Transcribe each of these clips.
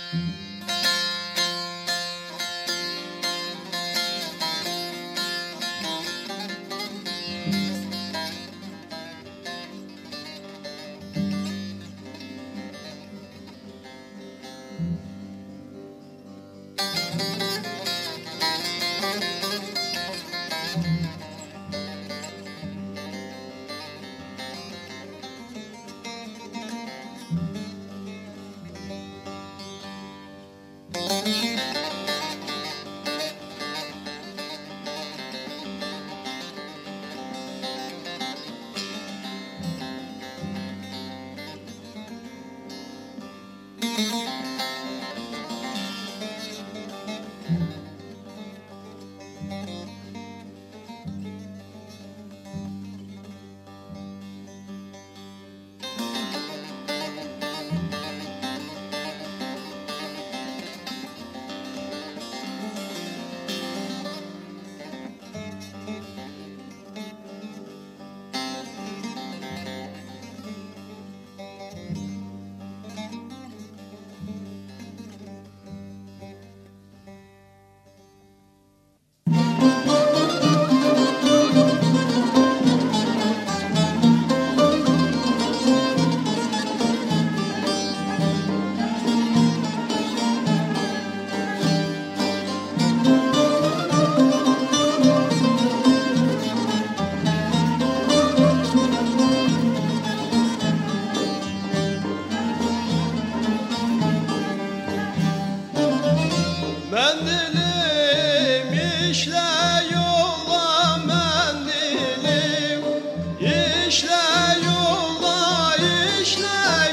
Mendilim işle yolla mendilim, işle yolla işle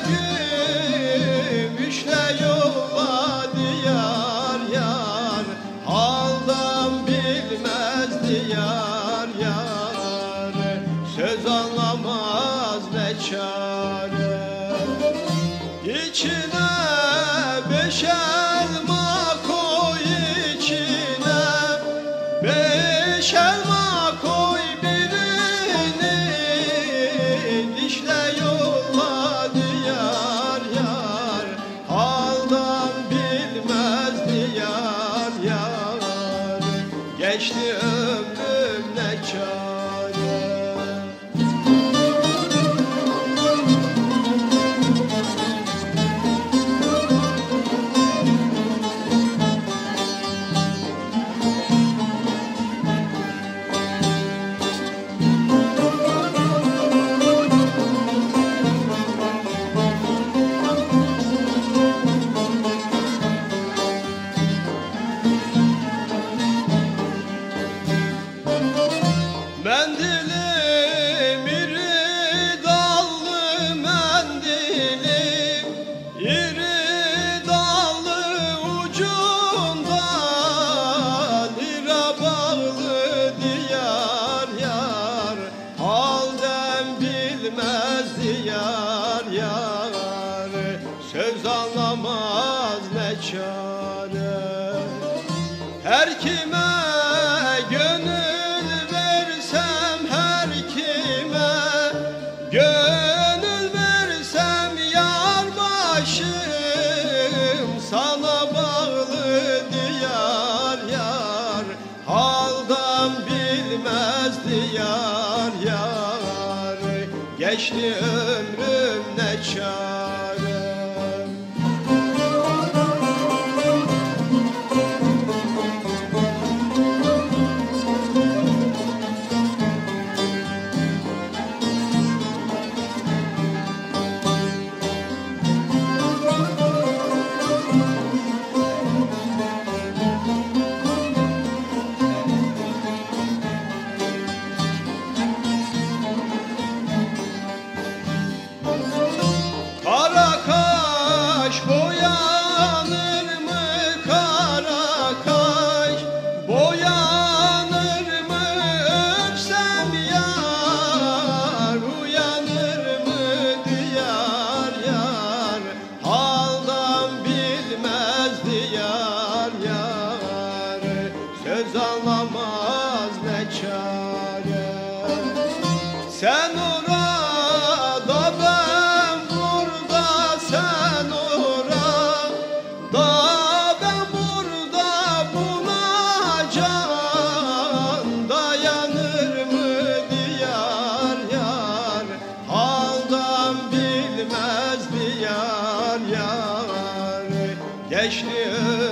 gümüşle yolla diyar yar, haldan bilmez diyar yar, söz anlamaz ne çare. İçine beş elma koy, içine beş elma koy, birini dişle yolla diyar yar, haldan bilmez diyar yar, geçti ömrüm ne çare. Mendilim iri dallı mendilim, iri dallı ucunda lira bağlı diyar yar, halden bilmez diyar yar, söz anlamaz ne çare. Her kime gönül versem, her kime gönül versem, yar başım sana bağlı diyar yar, haldan bilmez diyar yar, geçti ömrüm ne çare. geçti